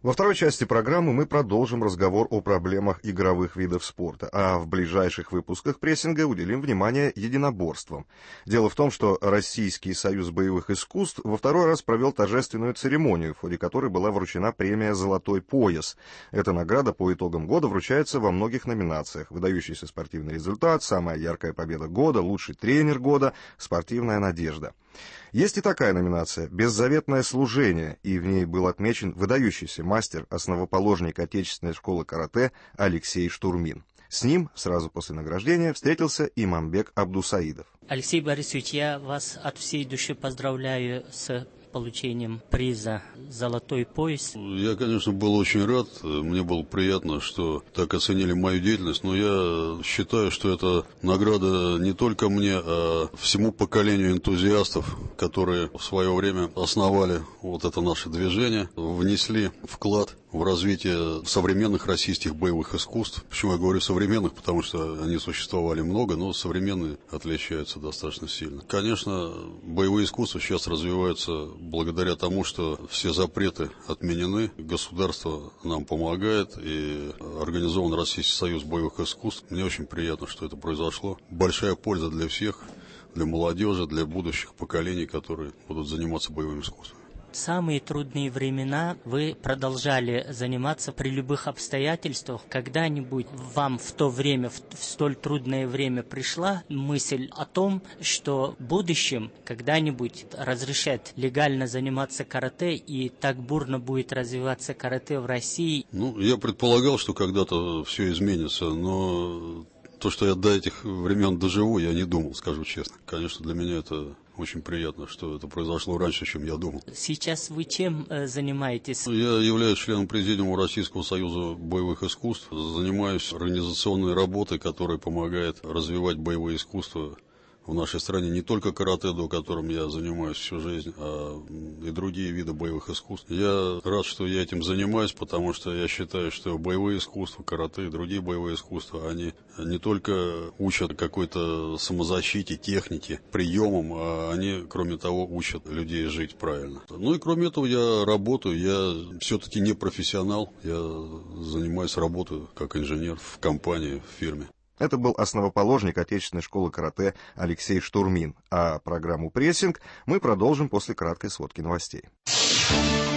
Во второй части программы мы продолжим разговор о проблемах игровых видов спорта, а в ближайших выпусках прессинга уделим внимание единоборствам. Дело в том, что Российский союз боевых искусств во второй раз провел торжественную церемонию, в ходе которой была вручена премия «Золотой пояс». Эта награда по итогам года вручается во многих номинациях: выдающийся спортивный результат, самая яркая победа года, лучший тренер года, спортивная надежда. Есть и такая номинация «Беззаветное служение», и в ней был отмечен выдающийся мастер, основоположник отечественной школы карате Алексей Штурмин. С ним сразу после награждения встретился Иманбек Абдусаидов. Алексей Борисович, я вас от всей души поздравляю с получением приза «Золотой пояс». Я, конечно, был очень рад. Мне было приятно, что так оценили мою деятельность. Но я считаю, что это награда не только мне, а всему поколению энтузиастов, которые в свое время основали вот это наше движение, внесли вклад в развитие современных российских боевых искусств. Почему я говорю современных? Потому что они существовали много, но современные отличаются достаточно сильно. Конечно, боевые искусства сейчас развиваются благодаря тому, что все запреты отменены, государство нам помогает, и организован Российский союз боевых искусств. Мне очень приятно, что это произошло. Большая польза для всех, для молодежи, для будущих поколений, которые будут заниматься боевым искусством. В самые трудные времена вы продолжали заниматься при любых обстоятельствах. Когда-нибудь вам в то время, в столь трудное время пришла мысль о том, что в будущем когда-нибудь разрешат легально заниматься карате, и так бурно будет развиваться карате в России? Я предполагал, что когда-то все изменится, но то, что я до этих времен доживу, я не думал, скажу честно. Конечно, для меня это очень приятно, что это произошло раньше, чем я думал. Сейчас вы чем занимаетесь? Я являюсь членом президиума Российского союза боевых искусств. Занимаюсь организационной работой, которая помогает развивать боевые искусства в нашей стране. Не только каратэ-до, которым я занимаюсь всю жизнь, а и другие виды боевых искусств. Я рад, что я этим занимаюсь, потому что я считаю, что боевые искусства, каратэ и другие боевые искусства, они не только учат какой-то самозащите, технике, приемам, а они, кроме того, учат людей жить правильно. И кроме этого я работаю, я все-таки не профессионал, я занимаюсь работой как инженер в компании, в фирме. Это был основоположник отечественной школы карате Алексей Штурмин. А программу «Прессинг» мы продолжим после краткой сводки новостей.